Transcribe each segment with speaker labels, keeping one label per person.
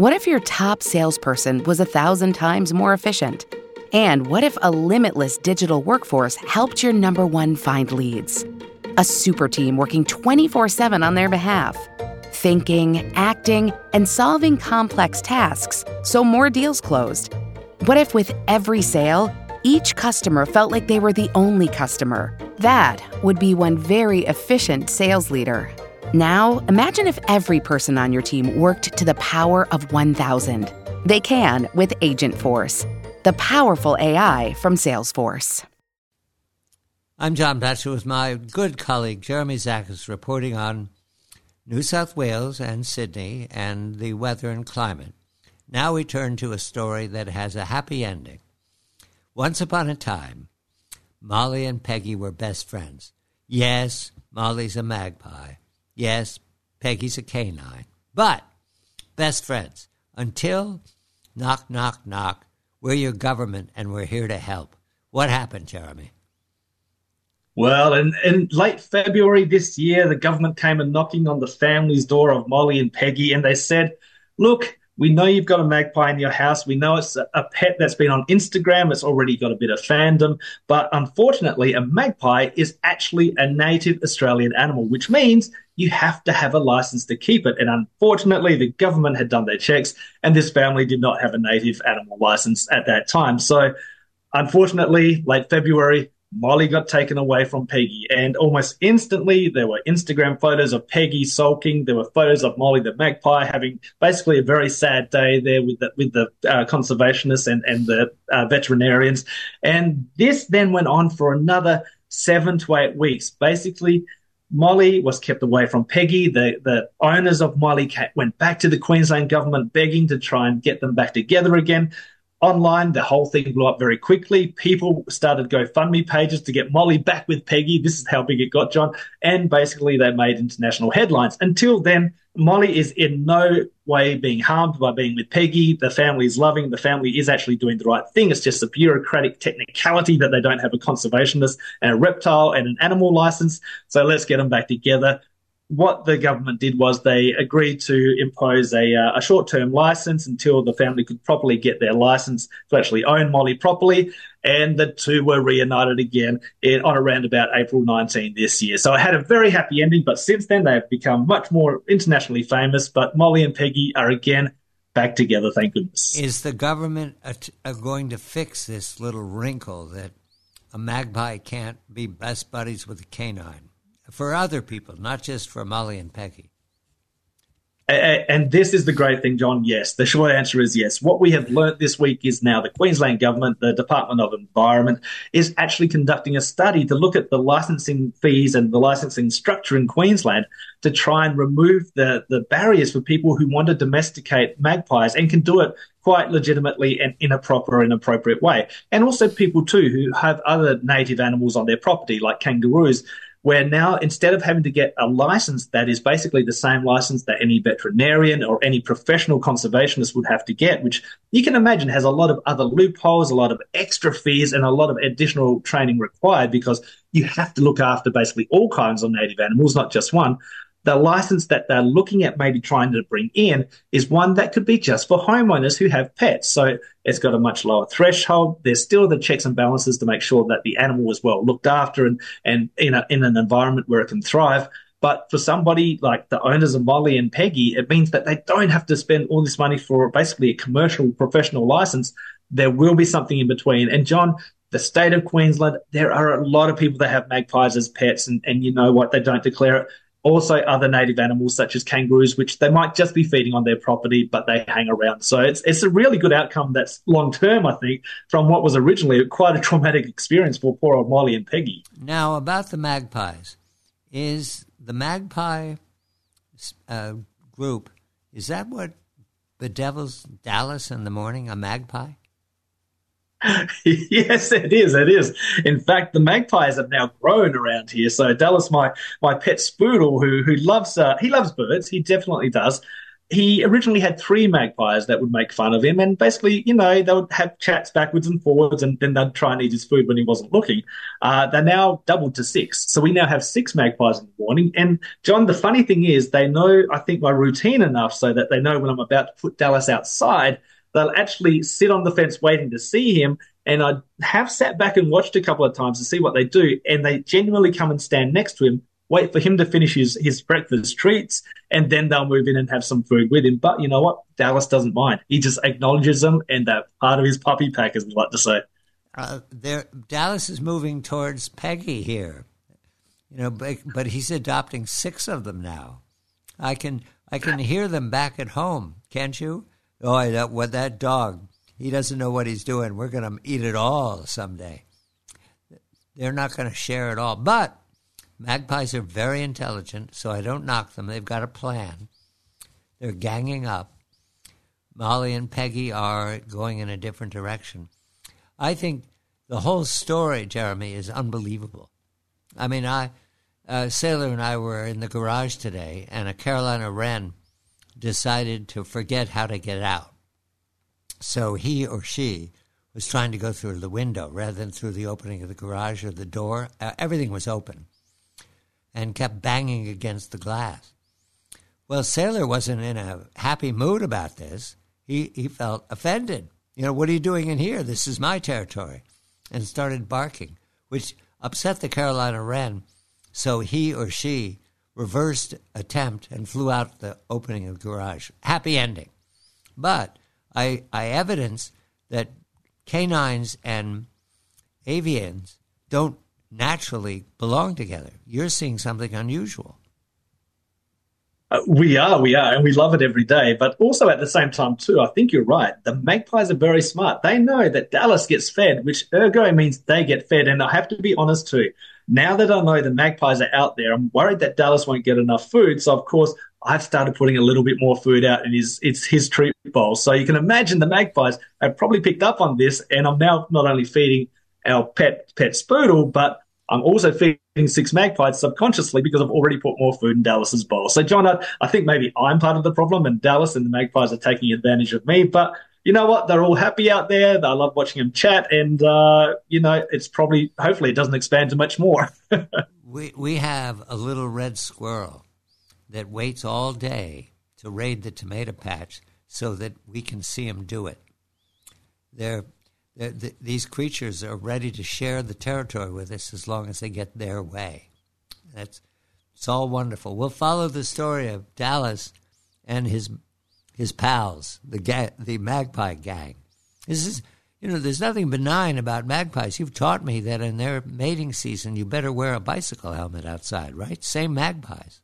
Speaker 1: What if your top salesperson was 1,000 times more efficient? And what if a limitless digital workforce helped your number one find leads? A super team working 24/7 on their behalf. Thinking, acting, and solving complex tasks so more deals closed. What if with every sale, each customer felt like they were the only customer? That would be one very efficient sales leader. Now, imagine if every person on your team worked to the power of 1,000. They can with Agentforce, the powerful AI from Salesforce.
Speaker 2: I'm John Batchelor with my good colleague Jeremy Zachas reporting on New South Wales and Sydney and the weather and climate. Now we turn to a story that has a happy ending. Once upon a time, Molly and Peggy were best friends. Yes, Molly's a magpie. Yes, Peggy's a canine. But best friends until knock, knock, knock. We're your government and we're here to help. What happened, Jeremy?
Speaker 3: Well, in late February this year, the government came and knocking on the family's door of Molly and Peggy, and they said, look, we know you've got a magpie in your house. We know it's a pet that's been on Instagram. It's already got a bit of fandom. But unfortunately, a magpie is actually a native Australian animal, which means you have to have a license to keep it. And unfortunately, the government had done their checks, and this family did not have a native animal license at that time. So unfortunately, late February, Molly got taken away from Peggy, and almost instantly there were Instagram photos of Peggy sulking. There were photos of Molly the magpie having basically a very sad day there with the conservationists and the veterinarians. And this then went on for another 7 to 8 weeks. Basically, Molly was kept away from Peggy. The owners of Molly went back to the Queensland government begging to try and get them back together again. Online, the whole thing blew up very quickly. People started GoFundMe pages to get Molly back with Peggy. This is how big it got, John. And basically, they made international headlines. Until then, Molly is in no way being harmed by being with Peggy. The family is loving. The family is actually doing the right thing. It's just a bureaucratic technicality that they don't have a conservationist and a reptile and an animal license. So let's get them back together. What the government did was they agreed to impose a short-term license until the family could properly get their license to actually own Molly properly, and the two were reunited again on around about April 19 this year. So it had a very happy ending, but since then they've become much more internationally famous, but Molly and Peggy are again back together, thank goodness.
Speaker 2: Is the government going to fix this little wrinkle that a magpie can't be best buddies with a canine? For other people, not just for Molly and Peggy.
Speaker 3: And this is the great thing, John. Yes, the short answer is yes. What we have learnt this week is now the Queensland government, the Department of Environment, is actually conducting a study to look at the licensing fees and the licensing structure in Queensland to try and remove the barriers for people who want to domesticate magpies and can do it quite legitimately and in a proper and appropriate way. And also people, too, who have other native animals on their property, like kangaroos, where now instead of having to get a license that is basically the same license that any veterinarian or any professional conservationist would have to get, which you can imagine has a lot of other loopholes, a lot of extra fees, and a lot of additional training required because you have to look after basically all kinds of native animals, not just one. The license that they're looking at maybe trying to bring in is one that could be just for homeowners who have pets. So it's got a much lower threshold. There's still the checks and balances to make sure that the animal is well looked after and in an environment where it can thrive. But for somebody like the owners of Molly and Peggy, it means that they don't have to spend all this money for basically a commercial professional license. There will be something in between. And John, the state of Queensland, there are a lot of people that have magpies as pets and you know what, they don't declare it. Also other native animals such as kangaroos, which they might just be feeding on their property, but they hang around. So it's a really good outcome that's long-term, I think, from what was originally quite a traumatic experience for poor old Molly and Peggy.
Speaker 2: Now, about the magpies, is the magpie group, is that what bedevils Dallas in the morning, a magpie?
Speaker 3: Yes, it is. It is. In fact, the magpies have now grown around here. So Dallas, my pet Spoodle, who loves he loves birds, he definitely does. he originally had three magpies that would make fun of him, and basically, they would have chats backwards and forwards, and then they'd try and eat his food when he wasn't looking. They're now doubled to six, so we now have six magpies in the morning. And John, the funny thing is, they know, I think, my routine enough so that they know when I'm about to put Dallas outside, they'll actually sit on the fence waiting to see him. And I have sat back and watched a couple of times to see what they do, and they genuinely come and stand next to him, wait for him to finish his breakfast treats, and then they'll move in and have some food with him. But you know what? Dallas doesn't mind. He just acknowledges them, and they're part of his puppy pack, as we like to say.
Speaker 2: Dallas is moving towards Peggy here, but he's adopting six of them now. I can hear them back at home, can't you? Oh, what that dog, he doesn't know what he's doing. We're going to eat it all someday. They're not going to share it all, but magpies are very intelligent, so I don't knock them. They've got a plan. They're ganging up. Molly and Peggy are going in a different direction. I think the whole story, Jeremy, is unbelievable. I mean, Sailor and I were in the garage today, and a Carolina wren decided to forget how to get out. So he or she was trying to go through the window rather than through the opening of the garage or the door. Everything was open, and kept banging against the glass. Well, Sailor wasn't in a happy mood about this. He felt offended. What are you doing in here? This is my territory. And started barking, which upset the Carolina wren. So he or she reversed attempt and flew out the opening of the garage. Happy ending. But I evidence that canines and avians don't naturally belong together. You're seeing something unusual.
Speaker 3: We are, and we love it every day. But also at the same time, too, I think you're right. The magpies are very smart. They know that Dallas gets fed, which ergo means they get fed. And I have to be honest, too. Now that I know the magpies are out there, I'm worried that Dallas won't get enough food. So, of course, I've started putting a little bit more food out in his treat bowl. So you can imagine the magpies have probably picked up on this. And I'm now not only feeding our pet Spoodle, but I'm also feeding six magpies subconsciously because I've already put more food in Dallas's bowl. So, John, I think maybe I'm part of the problem, and Dallas and the magpies are taking advantage of me. But you know what? They're all happy out there. I love watching them chat, and it's probably, hopefully, it doesn't expand to much more.
Speaker 2: We have a little red squirrel that waits all day to raid the tomato patch so that we can see him do it. These creatures are ready to share the territory with us as long as they get their way. It's all wonderful. We'll follow the story of Dallas and his pals, the magpie gang. This is, there's nothing benign about magpies. You've taught me that in their mating season, you better wear a bicycle helmet outside, right? Same magpies.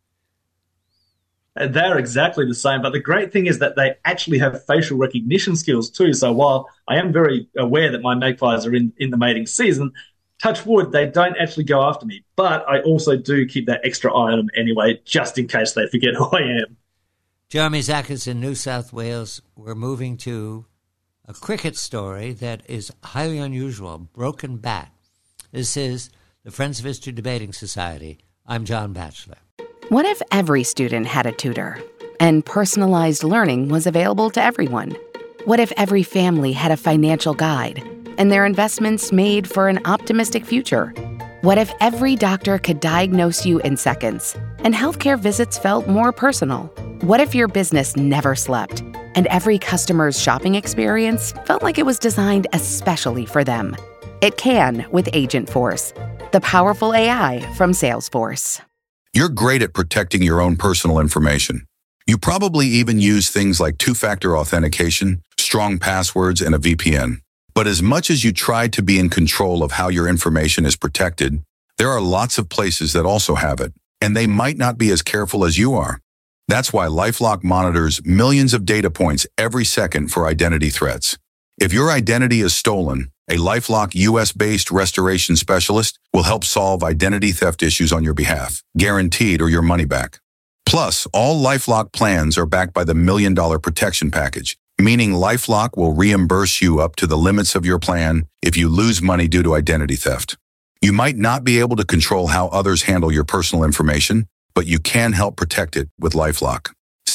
Speaker 3: They're exactly the same. But the great thing is that they actually have facial recognition skills too. So while I am very aware that my magpies are in the mating season, touch wood, they don't actually go after me. But I also do keep that extra eye on them anyway, just in case they forget who I am.
Speaker 2: Jeremy Zachas in New South Wales. We're moving to a cricket story that is highly unusual, Broken Bat. This is the Friends of History Debating Society. I'm John Batchelor.
Speaker 1: What if every student had a tutor and personalized learning was available to everyone? What if every family had a financial guide and their investments made for an optimistic future? What if every doctor could diagnose you in seconds and healthcare visits felt more personal? What if your business never slept and every customer's shopping experience felt like it was designed especially for them? It can with Agentforce, the powerful AI from Salesforce.
Speaker 4: You're great at protecting your own personal information. You probably even use things like two-factor authentication, strong passwords, and a VPN. But as much as you try to be in control of how your information is protected, there are lots of places that also have it, and they might not be as careful as you are. That's why LifeLock monitors millions of data points every second for identity threats. If your identity is stolen, a LifeLock US-based restoration specialist will help solve identity theft issues on your behalf, guaranteed or your money back. Plus, all LifeLock plans are backed by the $1 Million Protection Package, meaning LifeLock will reimburse you up to the limits of your plan if you lose money due to identity theft. You might not be able to control how others handle your personal information, but you can help protect it with LifeLock.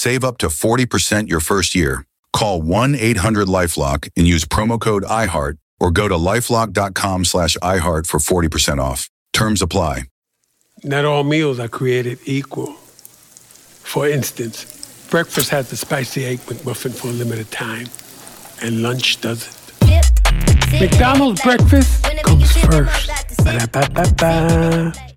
Speaker 4: Save up to 40% your first year. Call 1-800-LifeLock and use promo code iHeart or go to lifelock.com/iHeart for 40% off. Terms apply.
Speaker 5: Not all meals are created equal. For instance, breakfast has the spicy egg McMuffin for a limited time, and lunch doesn't. McDonald's breakfast comes first. Ba-da-ba-ba-ba.